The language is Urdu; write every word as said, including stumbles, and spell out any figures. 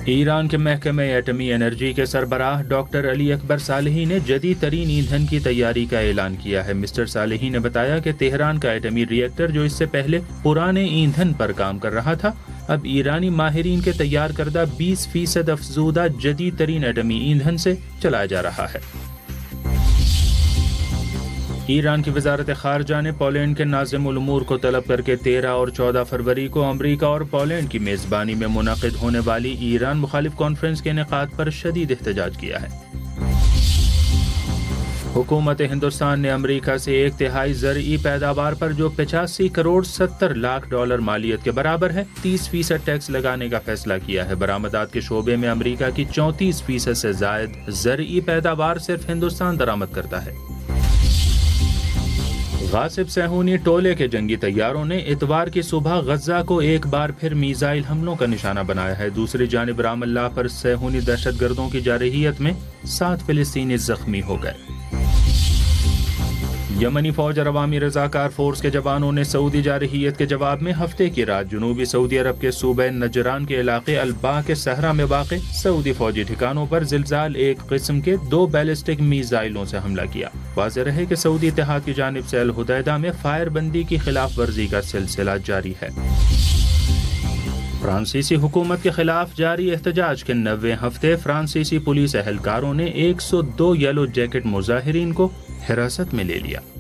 ایران کے محکمہ ایٹمی انرجی کے سربراہ ڈاکٹر علی اکبر صالحی نے جدید ترین ایندھن کی تیاری کا اعلان کیا ہے۔ مسٹر صالحی نے بتایا کہ تہران کا ایٹمی ری ایکٹر جو اس سے پہلے پرانے ایندھن پر کام کر رہا تھا، اب ایرانی ماہرین کے تیار کردہ بیس فیصد افزودہ جدید ترین ایٹمی ایندھن سے چلایا جا رہا ہے۔ ایران کی وزارت خارجہ نے پولینڈ کے ناظم الامور کو طلب کر کے تیرہ اور چودہ فروری کو امریکہ اور پولینڈ کی میزبانی میں منعقد ہونے والی ایران مخالف کانفرنس کے انعقاد پر شدید احتجاج کیا ہے۔ حکومت ہندوستان نے امریکہ سے ایک تہائی زرعی پیداوار پر جو پچاسی کروڑ ستر لاکھ ڈالر مالیت کے برابر ہے تیس فیصد ٹیکس لگانے کا فیصلہ کیا ہے۔ برآمدات کے شعبے میں امریکہ کی چونتیس فیصد سے زائد زرعی پیداوار صرف ہندوستان درآمد کرتا ہے۔ غاصب صہیونی ٹولے کے جنگی طیاروں نے اتوار کی صبح غزہ کو ایک بار پھر میزائل حملوں کا نشانہ بنایا ہے۔ دوسری جانب رام اللہ پر صہیونی دہشت گردوں کی جارحیت میں سات فلسطینی زخمی ہو گئے۔ یمنی فوج اور عوامی رضاکار فورس کے جوانوں نے سعودی جارحیت کے جواب میں ہفتے کی رات جنوبی سعودی عرب کے صوبہ نجران کے علاقے الباح کے صحرا میں واقع سعودی فوجی ٹھکانوں پر زلزال ایک قسم کے دو بیلسٹک میزائلوں سے حملہ کیا۔ واضح رہے کہ سعودی اتحاد کی جانب سے الحدیدہ میں فائر بندی کی خلاف ورزی کا سلسلہ جاری ہے۔ فرانسیسی حکومت کے خلاف جاری احتجاج کے نوے ہفتے فرانسیسی پولیس اہلکاروں نے ایک سو دو یلو جیکٹ مظاہرین کو حراست میں لے لیا۔